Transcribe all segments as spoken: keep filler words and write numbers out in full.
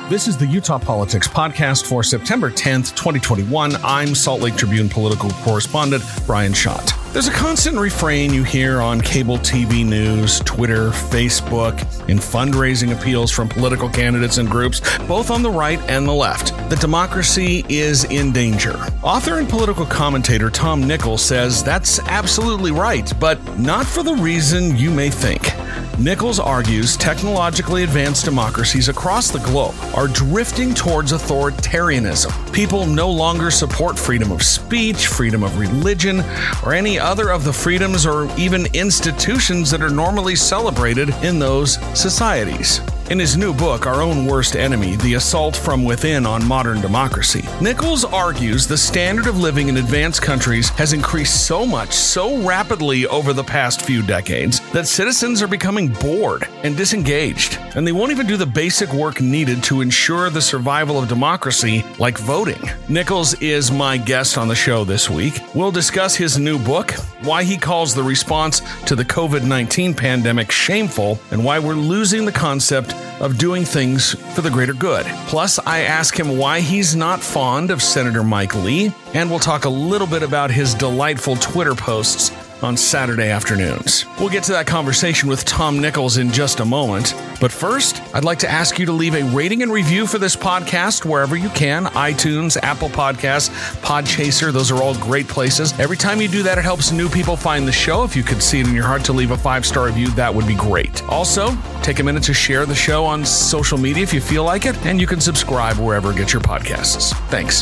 This is the Utah Politics Podcast for September tenth, twenty twenty-one. I'm Salt Lake Tribune political correspondent Brian Schott. There's a constant refrain you hear on cable T V news, Twitter, Facebook, in fundraising appeals from political candidates and groups, both on the right and the left, that democracy is in danger. Author and political commentator Tom Nichols says that's absolutely right, but not for the reason you may think. Nichols argues technologically advanced democracies across the globe are drifting towards authoritarianism. People no longer support freedom of speech, freedom of religion, or any other of the freedoms or even institutions that are normally celebrated in those societies. In his new book, Our Own Worst Enemy, The Assault from Within on Modern Democracy, Nichols argues the standard of living in advanced countries has increased so much, so rapidly over the past few decades, that citizens are becoming bored and disengaged, and they won't even do the basic work needed to ensure the survival of democracy, like voting. Nichols is my guest on the show this week. We'll discuss his new book, why he calls the response to the covid nineteen pandemic shameful, and why we're losing the concept of doing things for the greater good. Plus, I ask him why he's not fond of Senator Mike Lee, and we'll talk a little bit about his delightful Twitter posts on Saturday afternoons. We'll get to that conversation with Tom Nichols in just a moment. But first, I'd like to ask you to leave a rating and review for this podcast wherever you can. iTunes, Apple Podcasts, Podchaser, those are all great places. Every time you do that, it helps new people find the show. If you could see it in your heart to leave a five-star review, that would be great. Also, take a minute to share the show on social media if you feel like it, and you can subscribe wherever you get your podcasts. Thanks.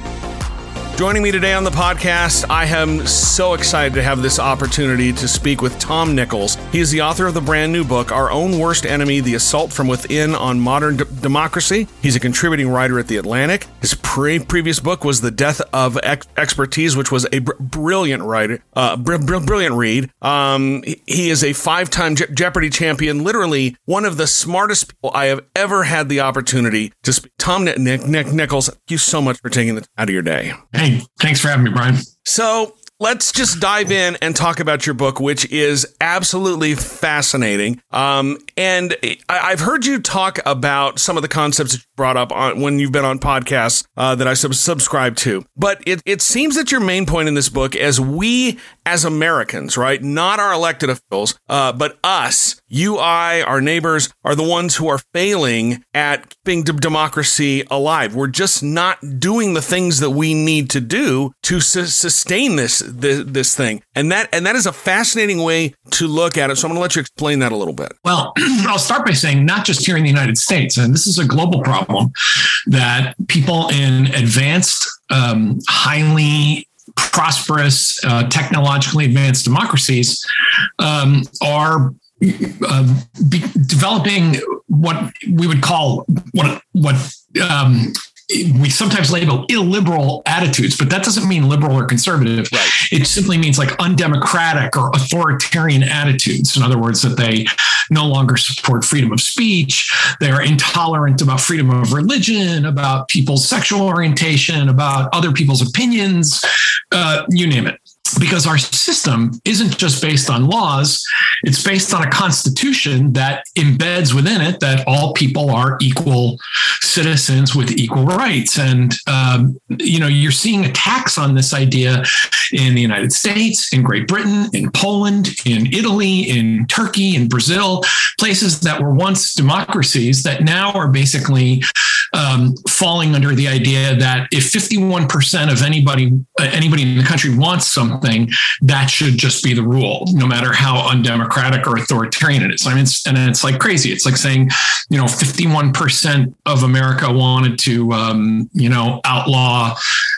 Joining me today on the podcast, I am so excited to have this opportunity to speak with Tom Nichols. He is the author of the brand new book, Our Own Worst Enemy, The Assault from Within on Modern D- Democracy. He's a contributing writer at The Atlantic. His pre- previous book was The Death of Ex- Expertise, which was a br- brilliant writer, uh, br- br- brilliant read. Um, he is a five-time Je- Jeopardy champion, literally one of the smartest people I have ever had the opportunity to speak. Tom Nick- Nick- Nichols, thank you so much for taking the time out of your day. Hey, thanks for having me, Brian. So let's just dive in and talk about your book, which is absolutely fascinating. Um, and I- I've heard you talk about some of the concepts that you brought up on when you've been on podcasts uh, that I sub- subscribe to. But it, it seems that your main point in this book, as we as Americans, right, not our elected officials, uh, but us, you, I, our neighbors, are the ones who are failing at keeping d- democracy alive. We're just not doing the things that we need to do to su- sustain this, this this thing. And that and that is a fascinating way to look at it. So I'm going to let you explain that a little bit. Well, I'll start by saying not just here in the United States, and this is a global problem, that people in advanced, um, highly prosperous, uh, technologically advanced democracies um, are uh, be developing what we would call what what um, we sometimes label illiberal attitudes, but that doesn't mean liberal or conservative. Right. It simply means like undemocratic or authoritarian attitudes. In other words, that they no longer support freedom of speech. They're intolerant about freedom of religion, about people's sexual orientation, about other people's opinions, uh, you name it. Because our system isn't just based on laws, it's based on a constitution that embeds within it that all people are equal citizens with equal rights. And, um, you know, you're seeing attacks on this idea in the United States, in Great Britain, in Poland, in Italy, in Turkey, in Brazil, places that were once democracies that now are basically um, falling under the idea that if fifty-one percent of anybody, uh, anybody in the country wants something, Thing, that should just be the rule, no matter how undemocratic or authoritarian it is. I mean, it's, and it's like crazy. It's like saying, you know, fifty-one percent of America wanted to, um, you know, outlaw,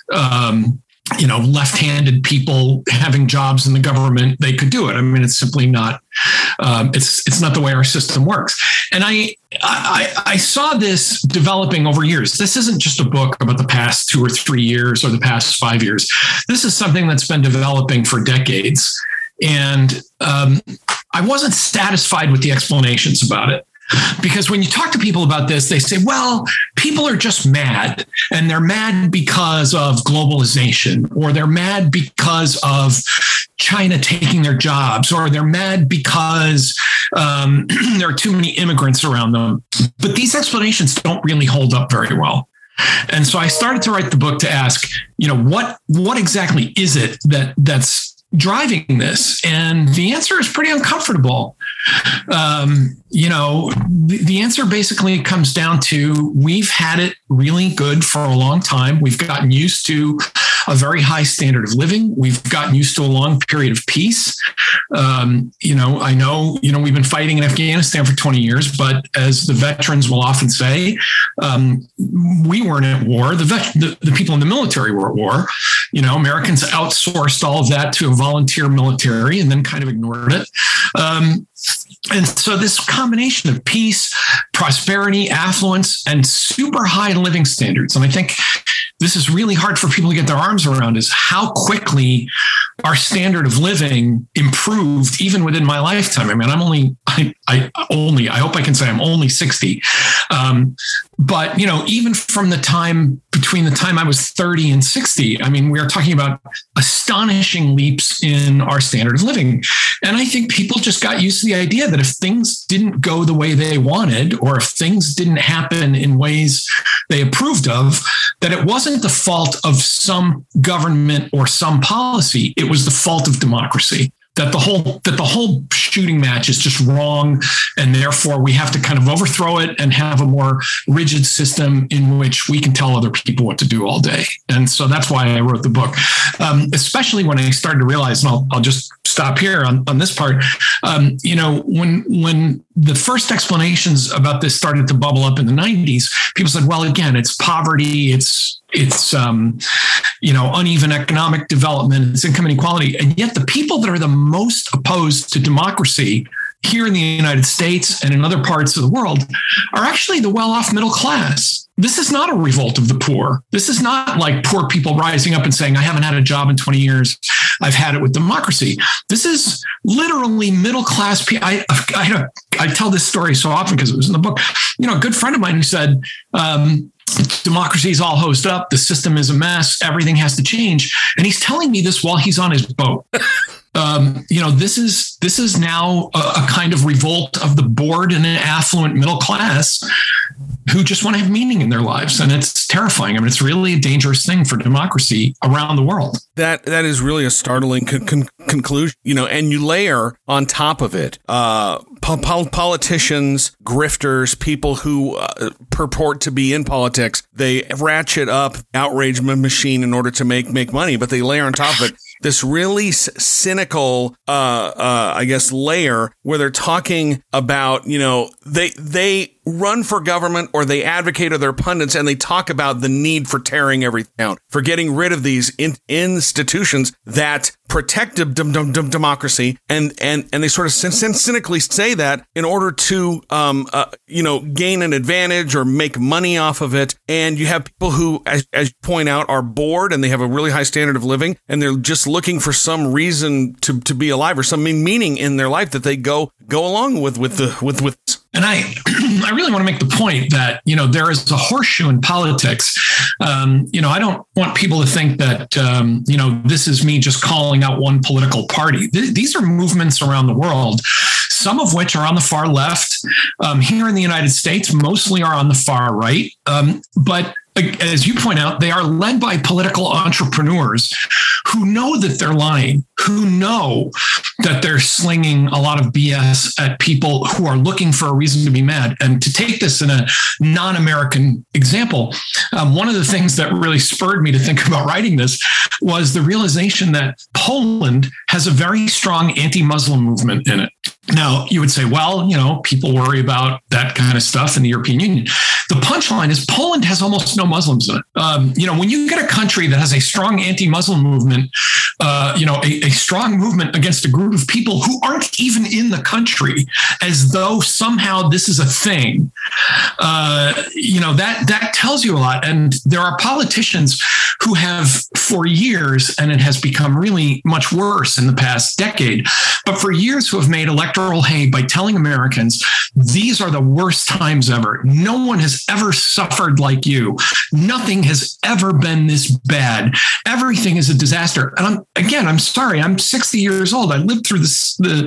um, you know, left-handed people having jobs in the government. They could do it. I mean, it's simply not. Um, it's it's not the way our system works. And I, I I saw this developing over years. This isn't just a book about the past two or three years or the past five years. This is something that's been developing for decades. And um, I wasn't satisfied with the explanations about it. Because when you talk to people about this, they say, well, people are just mad, and they're mad because of globalization, or they're mad because of China taking their jobs, or they're mad because Um, there are too many immigrants around them. But these explanations don't really hold up very well. And so I started to write the book to ask, you know, what what exactly is it that that's driving this? And the answer is pretty uncomfortable. Um, you know, the, the answer basically comes down to we've had it really good for a long time. We've gotten used to a very high standard of living. We've gotten used to a long period of peace. Um, you know, I know, you know, we've been fighting in Afghanistan for twenty years, but as the veterans will often say, um, we weren't at war. The, vet- the the people in the military were at war. You know, Americans outsourced all of that to a volunteer military and then kind of ignored it. Um, And so this combination of peace, prosperity, affluence, and super high living standards, and I think this is really hard for people to get their arms around, is how quickly our standard of living improved even within my lifetime. I mean, I'm only, I, I only, I hope I can say I'm only sixty. Um, but, you know, even from the time between the time I was thirty and sixty, I mean, we are talking about astonishing leaps in our standard of living. And I think people just got used to the idea that if things didn't go the way they wanted, or if things didn't happen in ways they approved of, that it wasn't the fault of some government or some policy. It was the fault of democracy. That the whole that the whole shooting match is just wrong, and therefore we have to kind of overthrow it and have a more rigid system in which we can tell other people what to do all day. And so that's why I wrote the book, um, especially when I started to realize, and I'll, I'll just stop here on, on this part. Um, you know, when when the first explanations about this started to bubble up in the nineties, people said, well, again, it's poverty, it's It's, um, you know, uneven economic development, it's income inequality. And yet the people that are the most opposed to democracy here in the United States and in other parts of the world are actually the well-off middle class. This is not a revolt of the poor. This is not like poor people rising up and saying, I haven't had a job in twenty years. I've had it with democracy. This is literally middle class people. I, I, I tell this story so often because it was in the book. You know, a good friend of mine who said, um, democracy is all hosed up. The system is a mess. Everything has to change. And he's telling me this while he's on his boat. Um, you know, this is this is now a, a kind of revolt of the bored and affluent middle class who just want to have meaning in their lives. And it's terrifying. I mean, it's really a dangerous thing for democracy around the world. That that is really a startling con- con- conclusion, you know, and you layer on top of it uh, po- politicians, grifters, people who uh, purport to be in politics. They ratchet up outrage machine in order to make make money, but they layer on top of it this really c- cynical, uh, uh, I guess, layer where they're talking about, you know, they they run for government or they advocate or they're pundits and they talk about the need for tearing everything down, for getting rid of these in- institutions that protect d- d- d- democracy. And, and, and they sort of c- c- cynically say that in order to, um, uh, you know, gain an advantage or make money off of it. And you have people who, as, as you point out, are bored and they have a really high standard of living and they're just looking for some reason to, to be alive or some meaning in their life that they go, go along with, with the, with, with. And I, I really want to make the point that, you know, there is a horseshoe in politics. Um, you know, I don't want people to think that, um, you know, this is me just calling out one political party. Th- these are movements around the world, some of which are on the far left. Um, here in the United States, mostly are on the far right. Um, but as you point out, they are led by political entrepreneurs who know that they're lying, who know that they're slinging a lot of B S at people who are looking for a reason to be mad. And to take this in a non-American example, um, one of the things that really spurred me to think about writing this was the realization that Poland has a very strong anti-Muslim movement in it. Now, you would say, well, you know, people worry about that kind of stuff in the European Union. The punchline is Poland has almost no Muslims in it. Um, you know, when you get a country that has a strong anti-Muslim movement, uh, you know, a, a strong movement against a group of people who aren't even in the country, as though somehow this is a thing, uh, you know, that that tells you a lot. And there are politicians who have for years, and it has become really much worse in the past decade, but for years who have made electoral hay by telling Americans, these are the worst times ever. No one has ever suffered like you. Nothing has ever been this bad. Everything is a disaster. And I'm, again, I'm sorry, I'm sixty years old. I lived through this, the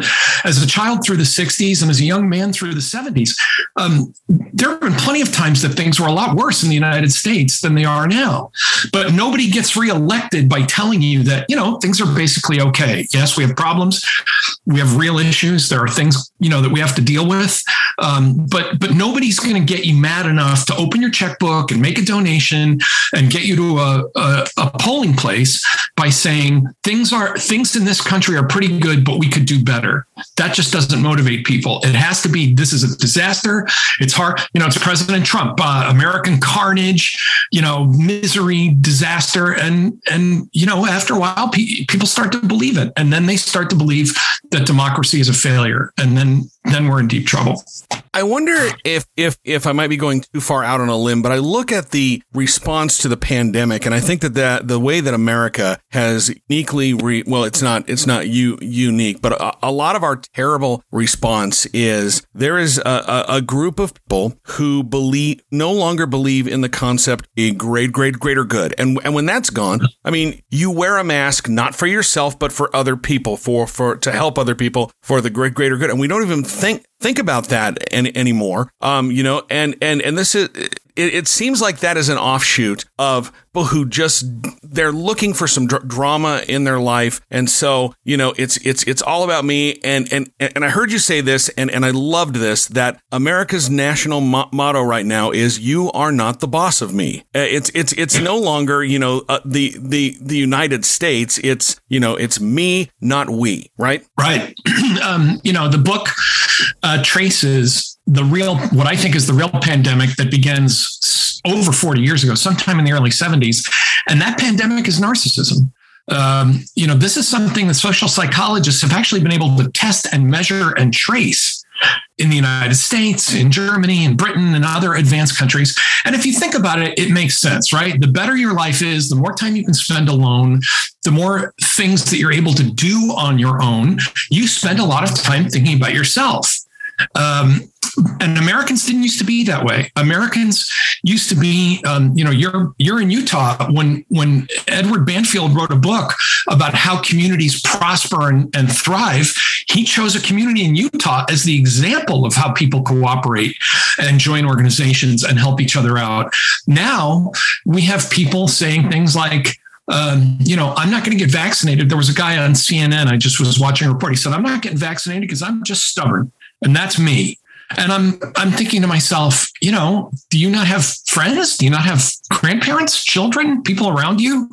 as a child through the sixties and as a young man through the seventies, um, there have been plenty of times that things were a lot worse in the United States than they are now. But nobody gets reelected by telling you that, you know, things are basically okay. Yes, we have problems. We have real issues. There are things, you know, that we have to deal with. Um, but but nobody's going to get you mad enough to open your checkbook and make a donation and get you to a, a, a polling place by saying things are things in this country are pretty good, but we could do better. That just doesn't motivate people. It has to be, this is a disaster. It's hard. You know, it's President Trump, uh, American carnage, you know, misery, disaster. And, and you know, after a while, pe- people start to believe it. And then they start to believe that democracy is a failure. And then then we're in deep trouble. I wonder if if if I might be going too far out on a limb, but I look at the response to the pandemic, and I think that, that the way that America has uniquely, re, well, it's not it's not u, unique, but a, a lot of our terrible response is there is a, a, a group of people who believe no longer believe in the concept a great, great, greater good, and and when that's gone, I mean, you wear a mask not for yourself but for other people, for for to help other people for the great, greater good, and we don't even think think about that any, anymore. Um, you know, and and and this is it, it seems like that is an offshoot of people who just they're looking for some dr- drama in their life, and so you know it's it's it's all about me. And and and I heard you say this, and and I loved this, that America's national mo- motto right now is "You are not the boss of me." It's it's it's no longer you know uh, the the the United States. It's you know it's me, not we. Right. Right. um, you know the book uh, traces the real, what I think is the real pandemic that begins over forty years ago, sometime in the early seventies. And that pandemic is narcissism. Um, you know, this is something that social psychologists have actually been able to test and measure and trace in the United States, in Germany, in Britain, and other advanced countries. And if you think about it, it makes sense, right? The better your life is, the more time you can spend alone, the more things that you're able to do on your own. You spend a lot of time thinking about yourself. Um, and Americans didn't used to be that way. Americans used to be, um, you know, you're you're in Utah when when Edward Banfield wrote a book about how communities prosper and, and thrive. He chose a community in Utah as the example of how people cooperate and join organizations and help each other out. Now we have people saying things like, Um, you know, I'm not going to get vaccinated. There was a guy on C N N. I just was watching a report. He said, I'm not getting vaccinated because I'm just stubborn. And that's me. And I'm I'm thinking to myself, you know, do you not have friends? Do you not have grandparents, children, people around you?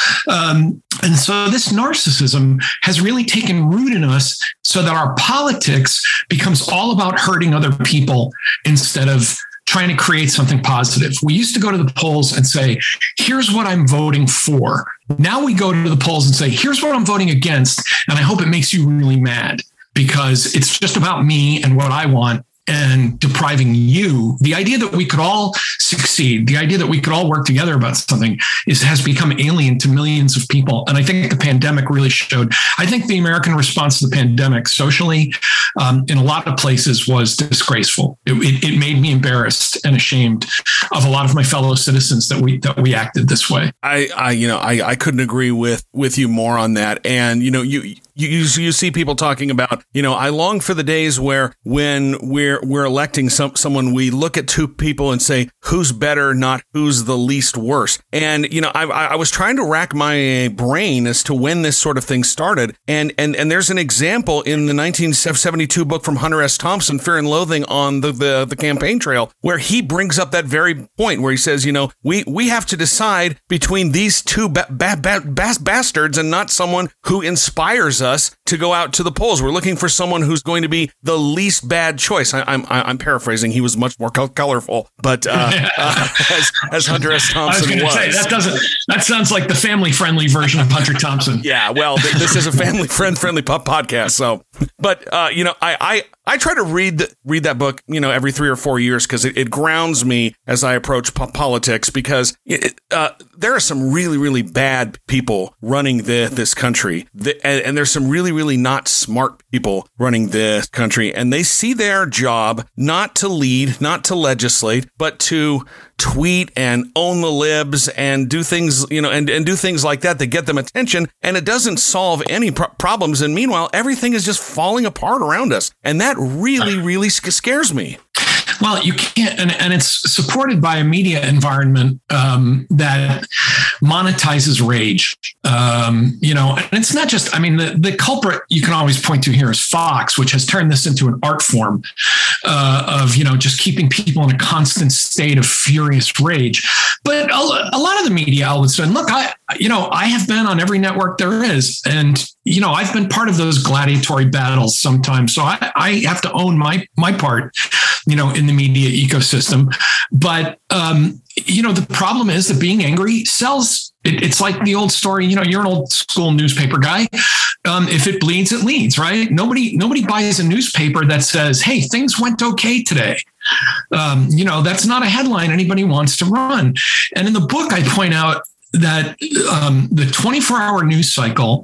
Um, and so this narcissism has really taken root in us so that our politics becomes all about hurting other people instead of trying to create something positive. We used to go to the polls and say, here's what I'm voting for. Now we go to the polls and say, here's what I'm voting against. And I hope it makes you really mad because it's just about me and what I want and depriving you. The idea that we could all succeed, the idea that we could all work together about something is has become alien to millions of people. And I think the pandemic really showed. I think the American response to the pandemic socially um, in a lot of places was disgraceful. It, it, it made me embarrassed and ashamed of a lot of my fellow citizens that we that we acted this way. I, I you know, I, I couldn't agree with with you more on that. And, you know, you You, you you see people talking about, you know, I long for the days where when we're we're electing some someone, we look at two people and say, who's better, not who's the least worse. And, you know, I I was trying to rack my brain as to when this sort of thing started. And and and there's an example in the nineteen seventy-two book from Hunter S. Thompson, Fear and Loathing on the, the, the Campaign Trail, where he brings up that very point where he says, you know, we, we have to decide between these two ba- ba- ba- bas- bastards and not someone who inspires us us to go out to the polls. We're looking for someone who's going to be the least bad choice. I, I'm I'm paraphrasing. He was much more co- colorful, but uh, uh, as, as Hunter S. Thompson I was, was. Say, that doesn't. That sounds like the family-friendly version of Hunter Thompson. Yeah, well, th- this is a family friend friendly po- podcast. So, but uh, you know, I, I I try to read the, read that book, you know, every three or four years because it, it grounds me as I approach po- politics because it, uh, there are some really, really bad people running the, this country. The, and, and there's some really, really not smart people running this country. And they see their job not to lead, not to legislate, but to tweet and own the libs and do things, you know, and, and do things like that that get them attention. And it doesn't solve any pro- problems. And meanwhile, everything is just falling apart around us. And that really, really scares me. Well, you can't, and, and it's supported by a media environment um, that monetizes rage. Um, you know, and it's not just, I mean, the, the culprit you can always point to here is Fox, which has turned this into an art form uh, of, you know, just keeping people in a constant state of furious rage. But a, a lot of the media outlets said, look, I, you know, I have been on every network there is. And, you know, I've been part of those gladiatory battles sometimes. So I, I have to own my, my part, you know, in the media ecosystem. But, um, you know, the problem is that being angry sells. It, it's like the old story, you know, you're an old school newspaper guy. Um, if it bleeds, it leads, right? Nobody, nobody buys a newspaper that says, hey, things went okay today. Um, you know, that's not a headline anybody wants to run. And in the book, I point out that um, the twenty-four hour news cycle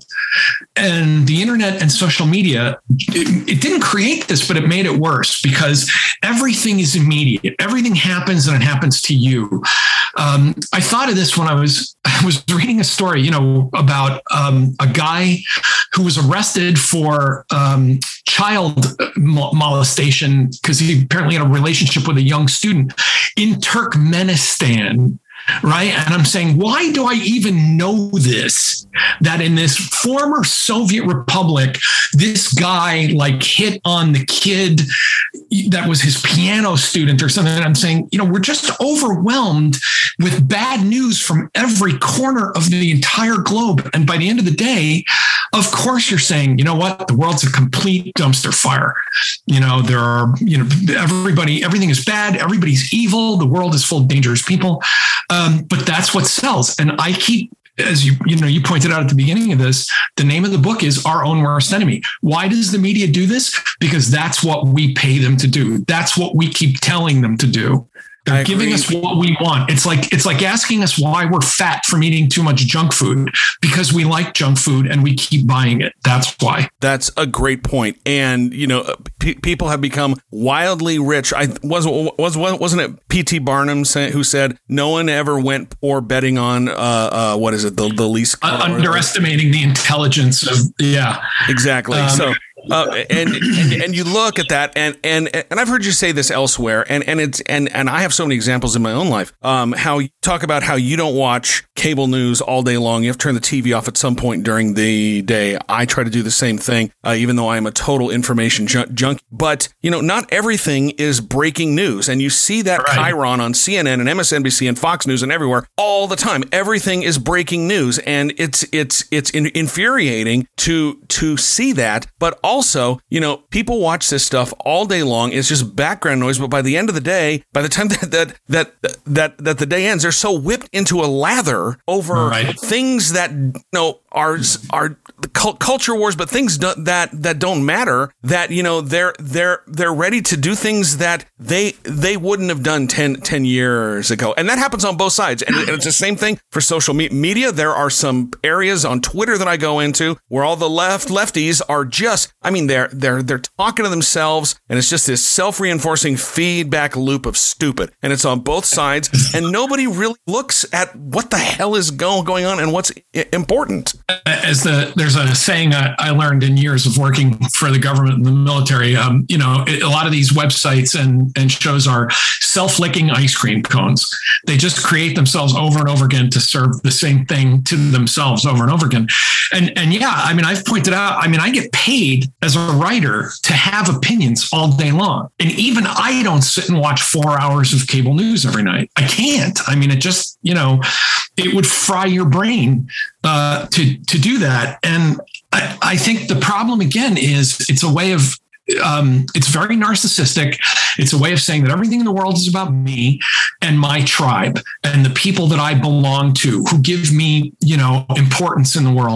and the internet and social media, it, it didn't create this, but it made it worse because everything is immediate. Everything happens and it happens to you. Um, I thought of this when I was I was reading a story, you know, about um, a guy who was arrested for um, child molestation because he apparently had a relationship with a young student in Turkmenistan. Right. And I'm saying, why do I even know this? That in this former Soviet republic, this guy like hit on the kid that was his piano student or something. And I'm saying, you know, we're just overwhelmed with bad news from every corner of the entire globe. And by the end of the day, of course, you're saying, you know what, the world's a complete dumpster fire. You know, there are, you know, everybody, everything is bad. Everybody's evil. The world is full of dangerous people. Um, but that's what sells. And I keep, as you, you know, you pointed out at the beginning of this, the name of the book is Our Own Worst Enemy. Why does the media do this? Because that's what we pay them to do. That's what we keep telling them to do. They're giving us what we want. It's like it's like asking us why we're fat from eating too much junk food, because we like junk food and we keep buying it. That's why. That's a great point. And, you know, p- people have become wildly rich. I was, was, wasn't it P T Barnum who said no one ever went poor betting on, uh, uh, what is it? The, the least. Uh, underestimating the intelligence of, yeah. Exactly. Um, so. Uh, and, and and you look at that, and and and I've heard you say this elsewhere, and and it's and and I have so many examples in my own life. Um, how you talk about how you don't watch cable news all day long. You have to turn the T V off at some point during the day. I try to do the same thing, uh, even though I am a total information junk, junk. But you know, not everything is breaking news, and you see that right. Chiron on C N N and M S N B C and Fox News and everywhere all the time. Everything is breaking news, and it's it's it's in, infuriating to to see that, but also Also, you know, people watch this stuff all day long. It's just background noise. But by the end of the day, by the time that that that that, that the day ends, they're so whipped into a lather over right. things that, you know, are are culture wars, but things that that don't matter. That, you know, they're they're they're ready to do things that they they wouldn't have done ten, ten years ago, and that happens on both sides. And it's the same thing for social me- media. There are some areas on Twitter that I go into where all the left lefties are just. I mean, they're they're they're talking to themselves, and it's just this self-reinforcing feedback loop of stupid, and it's on both sides, and nobody really looks at what the hell is going going on and what's I- important. As the there's a saying I, I learned in years of working for the government and the military. Um, you know, it, a lot of these websites and and shows are self-licking ice cream cones. They just create themselves over and over again to serve the same thing to themselves over and over again. And and yeah, I mean, I've pointed out. I mean, I get paid as a writer to have opinions all day long. And even I don't sit and watch four hours of cable news every night. I can't. I mean, it just, you know, it would fry your brain uh, to, to do that. And I, I think the problem again is it's a way of Um, it's very narcissistic. It's a way of saying that everything in the world is about me and my tribe and the people that I belong to who give me, you know, importance in the world.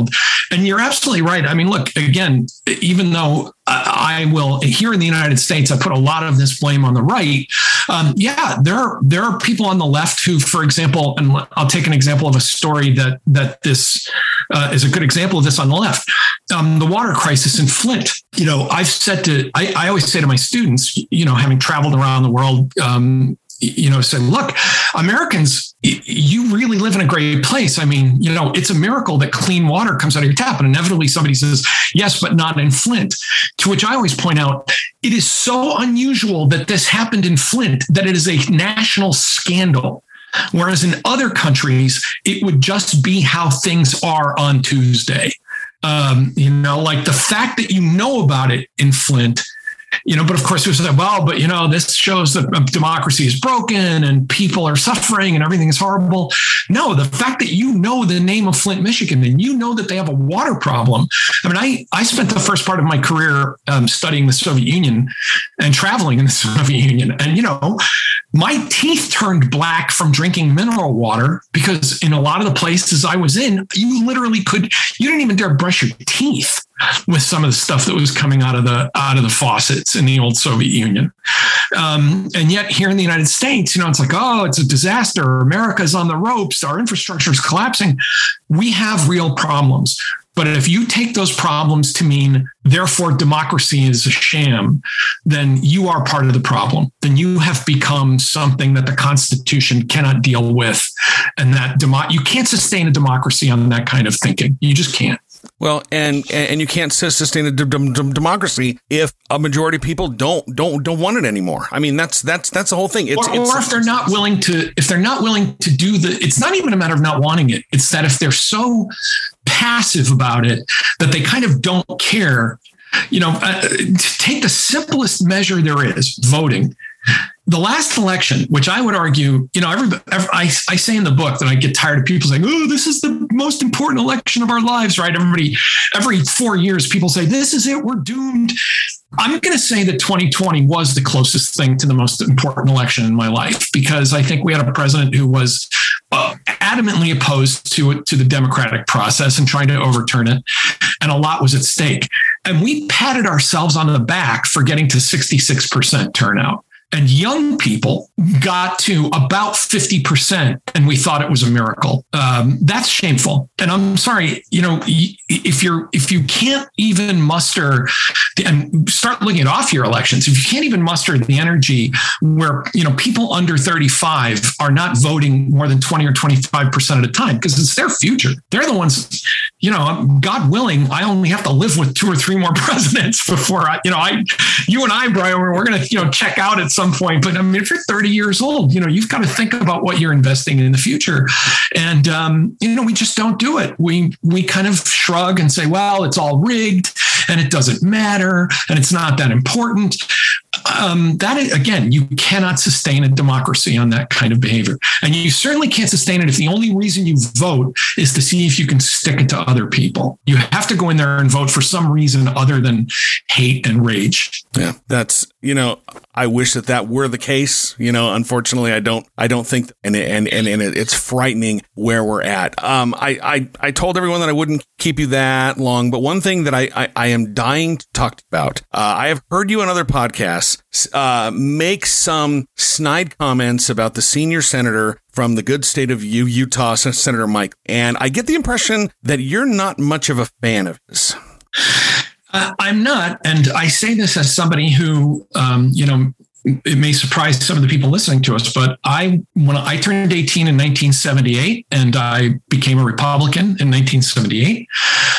And you're absolutely right. I mean, look, again, even though I will, here in the United States, I put a lot of this blame on the right. Um, yeah, there are, there are people on the left who, for example, and I'll take an example of a story that that this uh, is a good example of this on the left. Um, the water crisis in Flint. You know, I've said to, I, I always say to my students, you know, having traveled around the world, um, you know, say, look, Americans, you really live in a great place. I mean, you know, it's a miracle that clean water comes out of your tap. And inevitably somebody says, yes, but not in Flint. To which I always point out, it is so unusual that this happened in Flint that it is a national scandal. Whereas in other countries, it would just be how things are on Tuesday. Um, you know, like the fact that you know about it in Flint, you know, but of course we said, well, but you know, this shows that democracy is broken and people are suffering and everything is horrible. No, the fact that you know the name of Flint, Michigan, and you know that they have a water problem. I mean, I, I spent the first part of my career um, studying the Soviet Union and traveling in the Soviet Union. And, you know, my teeth turned black from drinking mineral water because in a lot of the places I was in, you literally could, you didn't even dare brush your teeth with some of the stuff that was coming out of the out of the faucets in the old Soviet Union. Um, and yet here in the United States, you know, it's like, oh, it's a disaster. America's on the ropes. Our infrastructure is collapsing. We have real problems. But if you take those problems to mean, therefore, democracy is a sham, then you are part of the problem. Then you have become something that the Constitution cannot deal with. And that demo- you can't sustain a democracy on that kind of thinking. You just can't. Well, and and you can't sustain a d- d- d- democracy if a majority of people don't don't don't want it anymore. I mean, that's that's that's the whole thing. It's, or, it's, or if they're not willing to, if they're not willing to do the, it's not even a matter of not wanting it. It's that if they're so passive about it that they kind of don't care. You know, uh, to take the simplest measure there is, voting. The last election, which I would argue, you know, everybody, I, I say in the book that I get tired of people saying, oh, this is the most important election of our lives, right? Everybody, every four years, people say, this is it, we're doomed. I'm going to say that twenty twenty was the closest thing to the most important election in my life, because I think we had a president who was uh, adamantly opposed to it, to the democratic process and trying to overturn it. And a lot was at stake. And we patted ourselves on the back for getting to sixty-six percent turnout. And young people got to about fifty percent, and we thought it was a miracle. Um, that's shameful. And I'm sorry, you know, if you're if you can't even muster the, and start looking at off-year elections, if you can't even muster the energy where, you know, people under thirty-five are not voting more than twenty or twenty-five percent at a time, because it's their future. They're the ones, you know, God willing, I only have to live with two or three more presidents before I, you know, I, you and I, Brian, we're, we're going to, you know, check out at some point. But I mean, if you're thirty years old, you know, you've got to think about what you're investing in the future. And, um, you know, we just don't do it. We, we kind of shrug and say, well, it's all rigged and it doesn't matter and it's not that important. Um, that is, again, you cannot sustain a democracy on that kind of behavior. And you certainly can't sustain it if the only reason you vote is to see if you can stick it to other people. You have to go in there and vote for some reason other than hate and rage. Yeah, that's, you know, I wish that that were the case. You know, unfortunately, I don't, I don't think, and and and, and it's frightening where we're at. Um, I, I, I told everyone that I wouldn't keep you that long, but one thing that I, I, I am dying to talk about, uh, I have heard you on other podcasts uh, make some snide comments about the senior senator from the good state of Utah, Senator Mike, and I get the impression that you're not much of a fan of his. Uh, I'm not. And I say this as somebody who, um, you know, it may surprise some of the people listening to us, but I, when I turned eighteen in nineteen seventy-eight and I became a Republican in nineteen seventy-eight,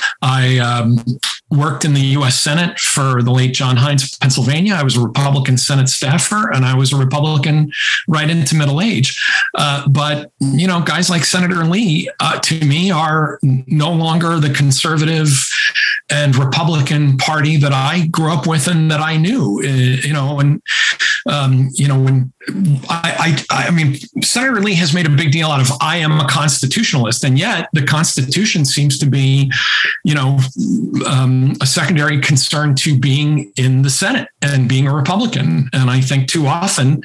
I um, worked in the U S Senate for the late John Heinz of Pennsylvania. I was a Republican Senate staffer, and I was a Republican right into middle age. Uh, but, you know, guys like Senator Lee, uh, to me, are no longer the conservative and Republican party that I grew up with and that I knew. Uh, you know, and um, you know, when I, I, I mean, Senator Lee has made a big deal out of I am a constitutionalist, and yet the Constitution seems to be, you know, um, a secondary concern to being in the Senate and being a Republican. And I think too often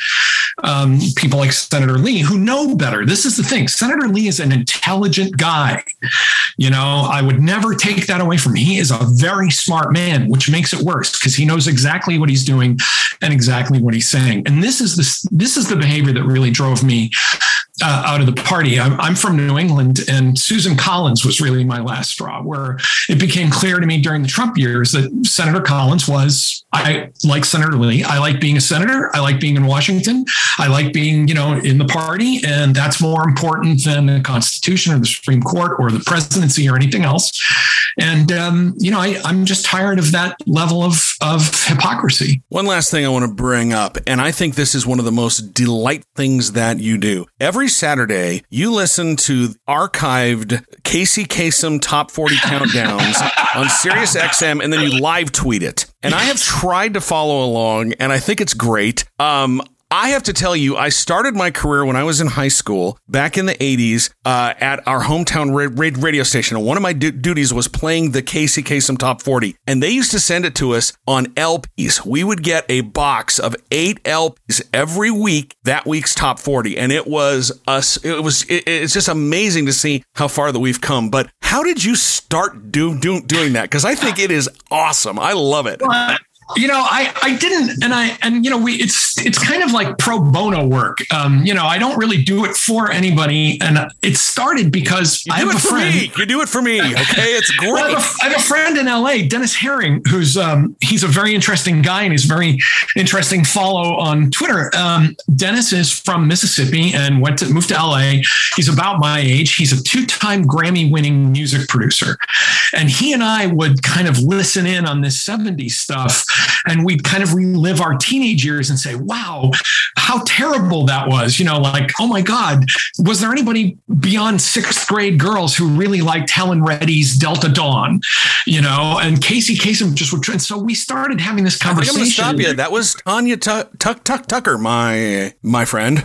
um, people like Senator Lee who know better. This is the thing. Senator Lee is an intelligent guy. You know, I would never take that away from him. He is a very smart man, which makes it worse because he knows exactly what he's doing and exactly what he's saying. And this is the, this is the behavior that really drove me Uh, out of the party. I'm, I'm from New England, and Susan Collins was really my last straw, where it became clear to me during the Trump years that Senator Collins was, I like Senator Lee. I like being a senator. I like being in Washington. I like being, you know, in the party. And that's more important than the Constitution or the Supreme Court or the presidency or anything else. And, um, you know, I, I'm just tired of that level of, of hypocrisy. One last thing I want to bring up, and I think this is one of the most delightful things that you do. Every Saturday, you listen to archived Casey Kasem Top forty Countdowns on Sirius X M, and then you live tweet it. And I have tried to follow along, and I think it's great. Um, I have to tell you, I started my career when I was in high school back in the eighties uh, at our hometown ra- radio station. And one of my du- duties was playing the Casey Kasem Top forty. And they used to send it to us on L Ps. We would get a box of eight L Ps every week, that week's Top forty. And it was us. It was, it, it's just amazing to see how far that we've come. But how did you start do, do, doing that? Because I think it is awesome. I love it. What? You know, I, I didn't, and I, and, you know, we, it's, it's kind of like pro bono work. Um, you know, I don't really do it for anybody. And it started because you I do have it a for friend. Me. You do it for me. Okay. It's great. Well, I, have a, I have a friend in L A, Dennis Herring, who's, um, he's a very interesting guy and he's very interesting follow on Twitter. Um, Dennis is from Mississippi and went to, moved to L A. He's about my age. He's a two-time Grammy winning music producer. And he and I would kind of listen in on this seventies stuff. And we'd kind of relive our teenage years and say, wow, how terrible that was. You know, like, oh my God, was there anybody beyond sixth grade girls who really liked Helen Reddy's Delta Dawn? You know, and Casey Kasem just would. And so we started having this conversation. I think I'm going to stop you. That was Tanya Tuck Tuck Tuck Tucker, my my friend.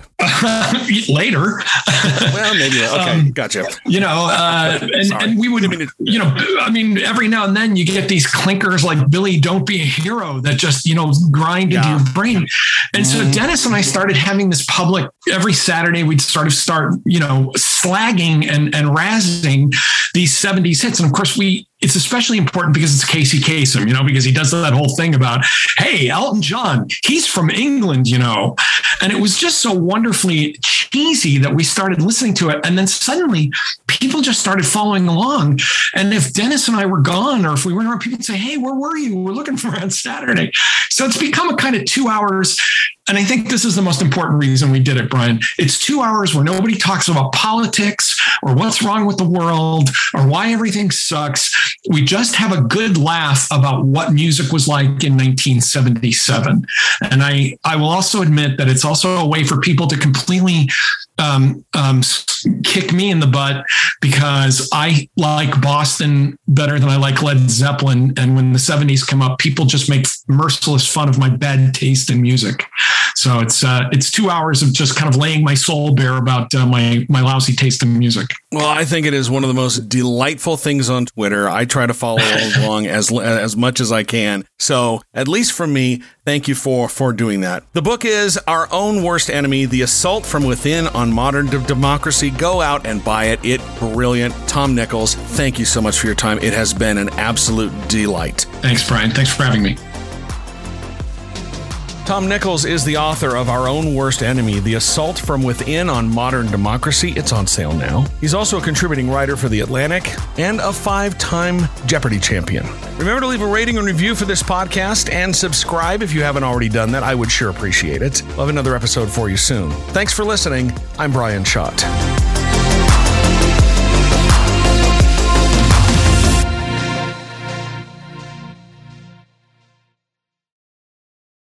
Later. Well, maybe. Okay, um, gotcha. You know, uh, and, and we would, you know, I mean, every now and then you get these clinkers like Billy, Don't Be a Hero that just, you know, grind yeah. into your brain. And so Dennis and I started having this public, every Saturday we'd sort of start, you know, slagging and, and razzing these seventies hits. And of course we, it's especially important because it's Casey Kasem, you know, because he does that whole thing about, hey, Elton John, he's from England, you know, and it was just so wonderfully cheesy that we started listening to it. And then suddenly people just started following along. And if Dennis and I were gone, or if we weren't around, people would say, hey, where were you? We're looking for you on Saturday. So it's become a kind of two hours. And I think this is the most important reason we did it, Brian. It's two hours where nobody talks about politics or what's wrong with the world or why everything sucks. We just have a good laugh about what music was like in nineteen seventy-seven. And I, I will also admit that it's also a way for people to completely um, um, kick me in the butt because I like Boston better than I like Led Zeppelin. And when the seventies come up, people just make merciless fun of my bad taste in music. So it's uh, it's two hours of just kind of laying my soul bare about uh, my my lousy taste in music. Well, I think it is one of the most delightful things on Twitter. I try to follow along as as much as I can. So at least for me, thank you for for doing that. The book is Our Own Worst Enemy: The Assault from Within on Modern D- Democracy. Go out and buy it. It's brilliant. Tom Nichols, thank you so much for your time. It has been an absolute delight. Thanks, Brian. Thanks for having me. Tom Nichols is the author of Our Own Worst Enemy: The Assault from Within on Modern Democracy. It's on sale now. He's also a contributing writer for The Atlantic and a five-time Jeopardy champion. Remember to leave a rating and review for this podcast and subscribe if you haven't already done that. I would sure appreciate it. We'll have another episode for you soon. Thanks for listening. I'm Brian Schott.